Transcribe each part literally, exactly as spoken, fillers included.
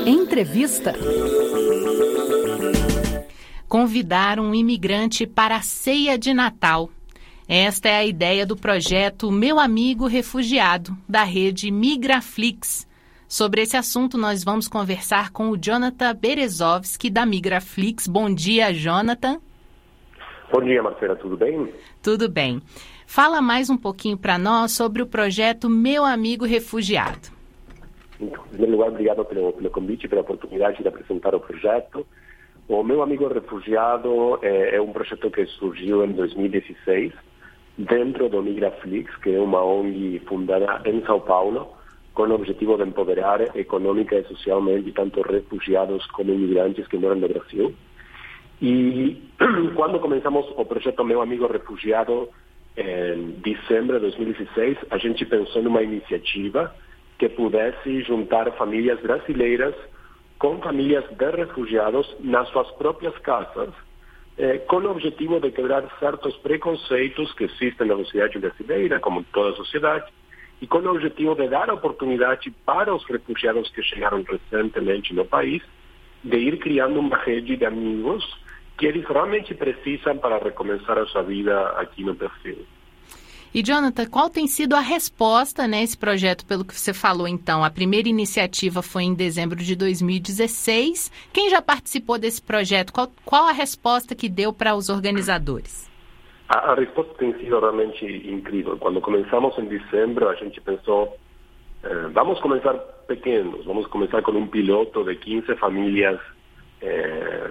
Entrevista. Convidar um imigrante para a ceia de Natal. Esta é a ideia do projeto Meu Amigo Refugiado, da rede Migraflix. Sobre esse assunto, nós vamos conversar com o Jonathan Berezovski, da Migraflix. Bom dia, Jonathan. Bom dia, Marcela. Tudo bem? Tudo bem. Fala mais um pouquinho para nós sobre o projeto Meu Amigo Refugiado. Então, em primeiro lugar, obrigado pelo, pelo convite e pela oportunidade de apresentar o projeto. O Meu Amigo Refugiado é, é um projeto que surgiu em dois mil e dezesseis, dentro do Migraflix, que é uma O N G fundada em São Paulo, com o objetivo de empoderar econômica e socialmente tanto refugiados como imigrantes que moram no Brasil. E quando começamos o projeto Meu Amigo Refugiado, em dezembro de dois mil e dezesseis, a gente pensou numa iniciativa que pudesse juntar famílias brasileiras com famílias de refugiados nas suas próprias casas, eh, com o objetivo de quebrar certos preconceitos que existem na sociedade brasileira, como em toda a sociedade, e com o objetivo de dar oportunidade para os refugiados que chegaram recentemente no país, de ir criando uma rede de amigos que eles realmente precisam para recomeçar a sua vida aqui no Brasil. E, Jonathan, qual tem sido a resposta nesse projeto, pelo que você falou, então? A primeira iniciativa foi em dezembro de dois mil e dezesseis. Quem já participou desse projeto? Qual, qual a resposta que deu para os organizadores? A, a resposta tem sido realmente incrível. Quando começamos em dezembro, a gente pensou, eh, vamos começar pequenos, vamos começar com um piloto de quinze famílias eh,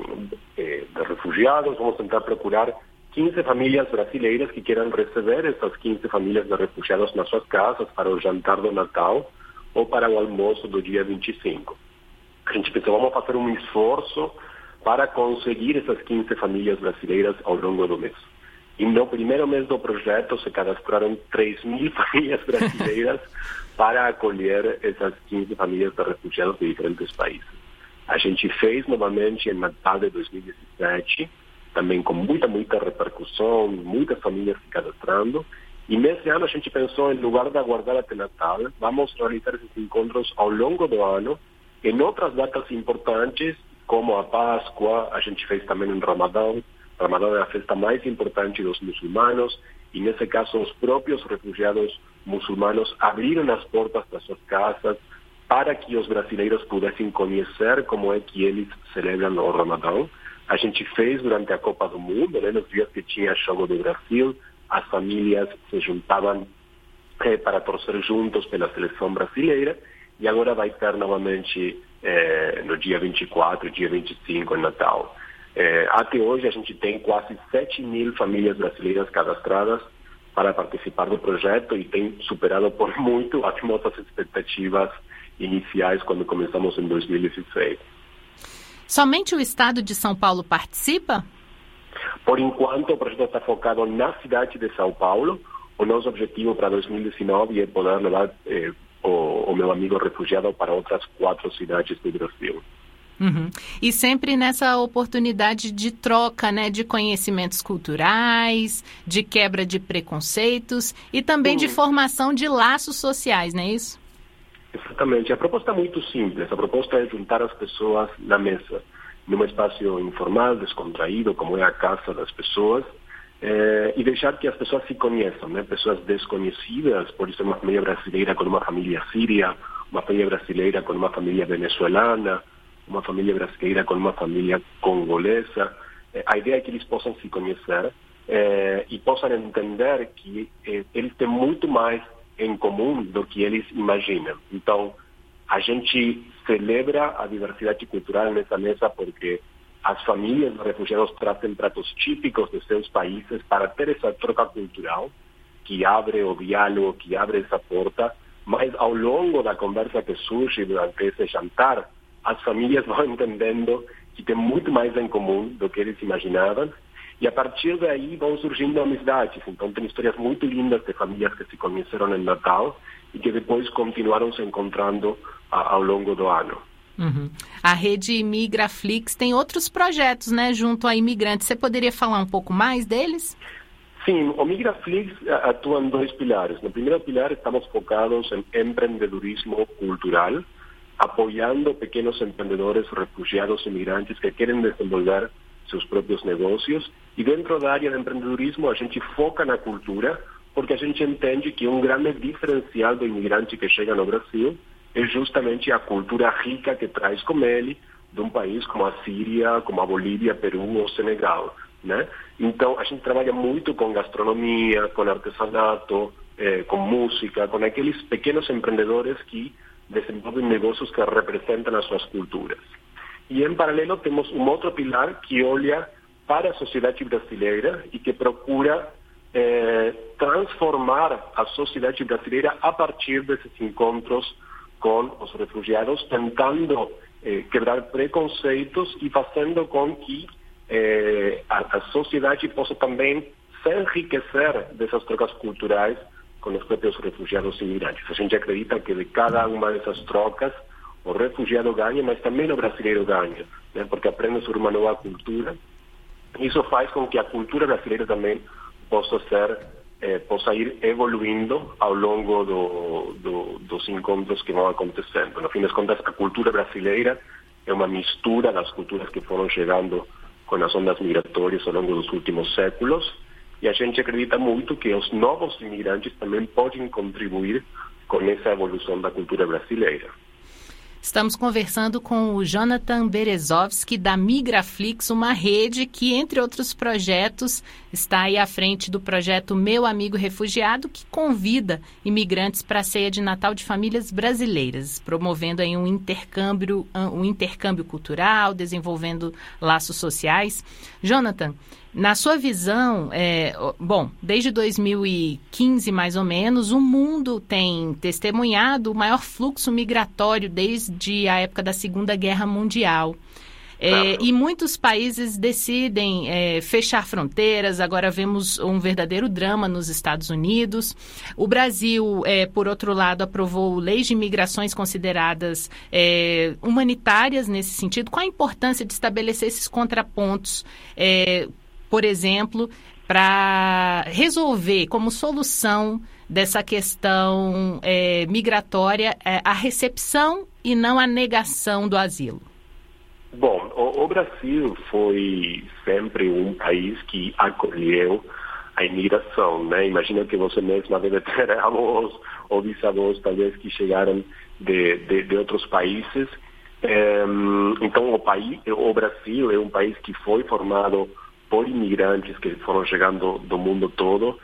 eh, de refugiados, vamos tentar procurar quinze famílias brasileiras que queiram receber essas quinze famílias de refugiados nas suas casas para o jantar do Natal ou para o almoço do dia vinte e cinco. A gente pensou, vamos fazer um esforço para conseguir essas quinze famílias brasileiras ao longo do mês. E no primeiro mês do projeto se cadastraram três mil famílias brasileiras para acolher essas quinze famílias de refugiados de diferentes países. A gente fez novamente em Natal de dois mil e dezessete, também com muita, muita repercussão, muitas famílias se cadastrando. E nesse ano a gente pensou, em lugar de aguardar até Natal, vamos realizar esses encontros ao longo do ano, em outras datas importantes, como a Páscoa, a gente fez também em Ramadão. Ramadão é a festa mais importante dos muçulmanos, e nesse caso os próprios refugiados muçulmanos abriram as portas das suas casas para que os brasileiros pudessem conhecer como é que eles celebram o Ramadão. A gente fez durante a Copa do Mundo, né, nos dias que tinha jogo do Brasil, as famílias se juntavam eh, para torcer juntos pela seleção brasileira, e agora vai ter novamente eh, no dia vinte e quatro, dia vinte e cinco, em Natal. Eh, até hoje a gente tem quase sete mil famílias brasileiras cadastradas para participar do projeto e tem superado por muito as nossas expectativas iniciais quando começamos em dois mil e dezesseis. Somente o estado de São Paulo participa? Por enquanto, o projeto está focado na cidade de São Paulo. O nosso objetivo para dois mil e dezenove é poder levar eh, o, o Meu Amigo Refugiado para outras quatro cidades do Brasil. Uhum. E sempre nessa oportunidade de troca, né, de conhecimentos culturais, de quebra de preconceitos e também Sim. de formação de laços sociais, não é isso? Exatamente. A proposta é muito simples. A proposta é juntar as pessoas na mesa, num espaço informal, descontraído, como é a casa das pessoas, eh, e deixar que as pessoas se conheçam, né? Pessoas desconhecidas, por isso uma família brasileira com uma família síria, uma família brasileira com uma família venezuelana, uma família brasileira com uma família congolesa. Eh, a ideia é que eles possam se conhecer eh, e possam entender que eh, eles têm muito mais em comum do que eles imaginam. Então, a gente celebra a diversidade cultural nessa mesa porque as famílias de refugiados trazem pratos típicos de seus países para ter essa troca cultural que abre o diálogo, que abre essa porta, mas ao longo da conversa que surge durante esse jantar, as famílias vão entendendo que tem muito mais em comum do que eles imaginavam. E a partir daí vão surgindo amizades. Então tem histórias muito lindas de famílias que se conheceram em Natal e que depois continuaram se encontrando a, ao longo do ano. Uhum. A rede Migraflix tem outros projetos, né, junto a imigrantes. Você poderia falar um pouco mais deles? Sim, o Migraflix atua em dois pilares. No primeiro pilar estamos focados em empreendedorismo cultural. apoiando pequenos empreendedores, refugiados, imigrantes que querem desenvolver seus próprios negócios. E dentro da área de empreendedorismo a gente foca na cultura, porque a gente entende que um grande diferencial do imigrante que chega no Brasil é justamente a cultura rica que traz com ele de um país como a Síria, como a Bolívia, Peru ou Senegal, né? Então a gente trabalha muito com gastronomia, com artesanato, eh, com música, com aqueles pequenos empreendedores que desenvolvem negócios que representam as suas culturas. E em paralelo temos um outro pilar que olha para a sociedade brasileira e que procura eh, transformar a sociedade brasileira a partir desses encontros com os refugiados, tentando eh, quebrar preconceitos e fazendo com que eh, a, a sociedade possa também se enriquecer dessas trocas culturais com os próprios refugiados e imigrantes. A gente acredita que de cada uma dessas trocas o refugiado ganha, mas também o brasileiro ganha, né? Porque aprende sobre uma nova cultura. Isso faz com que a cultura brasileira também possa ser Eh, possa ir evoluindo ao longo do, do, dos encontros que vão acontecendo. No fim das contas, a cultura brasileira é uma mistura das culturas que foram chegando com as ondas migratórias ao longo dos últimos séculos, e a gente acredita muito que os novos imigrantes também podem contribuir com essa evolução da cultura brasileira. Estamos conversando com o Jonathan Berezovski, da Migraflix, uma rede que, entre outros projetos, está aí à frente do projeto Meu Amigo Refugiado, que convida imigrantes para a ceia de Natal de famílias brasileiras, promovendo aí um intercâmbio, um intercâmbio cultural, desenvolvendo laços sociais. Jonathan, na sua visão, é, bom, desde dois mil e quinze, mais ou menos, o mundo tem testemunhado o maior fluxo migratório desde a época da Segunda Guerra Mundial. É, e muitos países decidem é, fechar fronteiras. Agora vemos um verdadeiro drama nos Estados Unidos. O Brasil, é, por outro lado, aprovou leis de imigrações consideradas é, humanitárias nesse sentido. Qual a importância de estabelecer esses contrapontos, é, por exemplo, para resolver como solução dessa questão é, migratória é, a recepção e não a negação do asilo? Bom, o, o Brasil foi sempre um país que acolheu a imigração, né? Imagina que você mesma deve ter avós ou bisavós, talvez, que chegaram de, de, de outros países. É, então, o, país, o Brasil é um país que foi formado por imigrantes que foram chegando do mundo todo.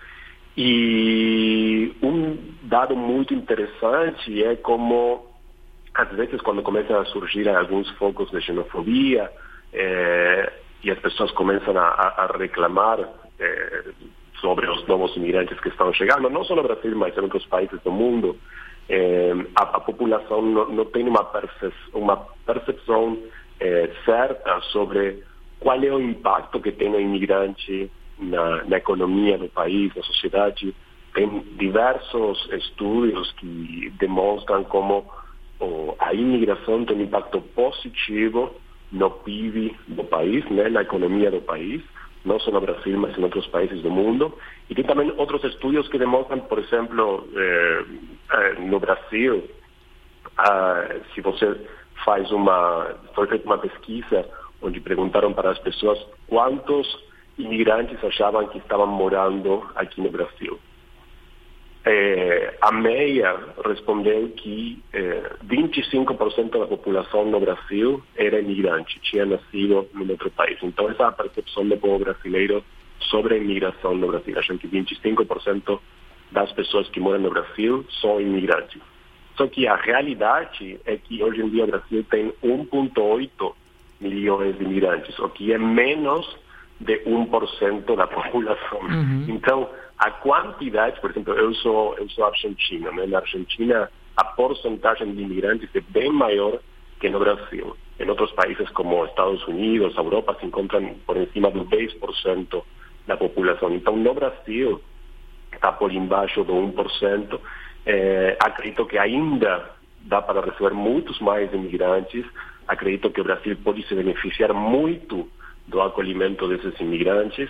E um dado muito interessante é como, às vezes, quando começam a surgir alguns focos de xenofobia eh, e as pessoas começam a, a reclamar eh, sobre os novos imigrantes que estão chegando, não só no Brasil, mas em outros países do mundo, eh, a, a população não, não tem uma, percep uma percepção eh, certa sobre qual é o impacto que tem o imigrante na, na economia do país, na sociedade. Tem diversos estudos que demonstram como oh, a imigração tem um impacto positivo no P I B do país, né, na economia do país, não só no Brasil, mas em outros países do mundo. E tem também outros estudos que demonstram, por exemplo, eh, eh, no Brasil, ah, se você faz uma, foi feita uma pesquisa onde perguntaram para as pessoas quantos imigrantes achavam que estavam morando aqui no Brasil. É, a meia respondeu que é, vinte e cinco por cento da população no Brasil era imigrante, tinha nascido no outro país. Então, essa é a percepção do povo brasileiro sobre a imigração no Brasil. Acham que vinte e cinco por cento das pessoas que moram no Brasil são imigrantes. Só que a realidade é que hoje em dia o Brasil tem um vírgula oito milhões de imigrantes, o que é menos de um por cento da população. Uhum. Então, a quantidade, por exemplo, eu sou, eu sou argentino, né? Na Argentina, a porcentagem de imigrantes é bem maior que no Brasil. Em outros países como Estados Unidos, a Europa, se encontram por cima do dez por cento da população. Então, no Brasil, está por embaixo do um por cento. É, acredito que ainda dá para receber muitos mais imigrantes. Acredito que o Brasil pode se beneficiar muito do acolhimento desses imigrantes.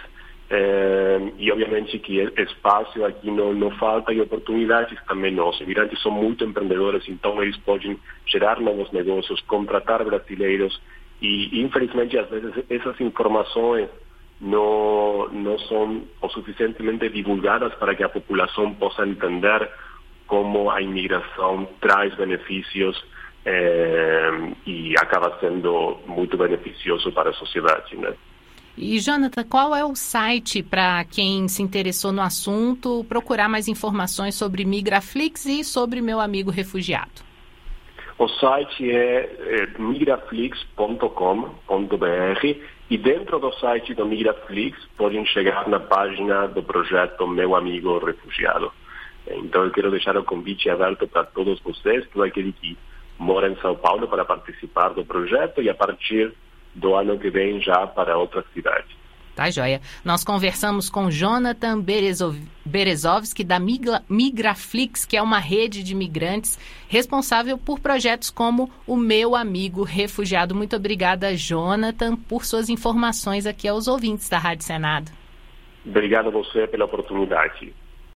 É, e obviamente que espaço aqui não, não falta e oportunidades também não. Os imigrantes são muito empreendedores, então eles podem gerar novos negócios, contratar brasileiros e infelizmente às vezes essas informações não, não são o suficientemente divulgadas para que a população possa entender como a imigração traz benefícios é, e acaba sendo muito beneficioso para a sociedade, né? E, Jonathan, qual é o site para quem se interessou no assunto procurar mais informações sobre Migraflix e sobre Meu Amigo Refugiado? O site é, é migraflix ponto com ponto b r e dentro do site do Migraflix podem chegar na página do projeto Meu Amigo Refugiado. Então eu quero deixar o convite aberto para todos vocês, todo aquele que mora em São Paulo, para participar do projeto e a partir do ano que vem já para outras cidades. Tá, joia. Nós conversamos com Jonathan Berezov, Berezovski, da Migra, Migraflix, que é uma rede de imigrantes responsável por projetos como o Meu Amigo Refugiado. Muito obrigada, Jonathan, por suas informações aqui aos ouvintes da Rádio Senado. Obrigado a você pela oportunidade.